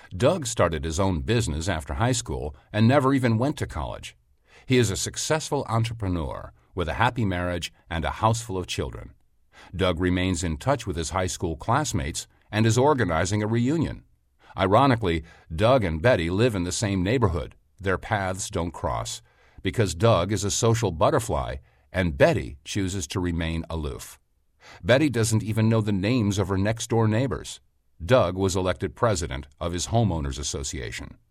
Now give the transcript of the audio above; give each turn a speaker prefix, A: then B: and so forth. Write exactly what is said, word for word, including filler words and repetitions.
A: Doug started his own business after high school and never even went to college. He is a successful entrepreneur with a happy marriage and a house full of children. Doug remains in touch with his high school classmates and is organizing a reunion. Ironically, Doug and Betty live in the same neighborhood. Their paths don't cross because Doug is a social butterfly and Betty chooses to remain aloof. Betty doesn't even know the names of her next-door neighbors. Doug was elected president of his homeowners association.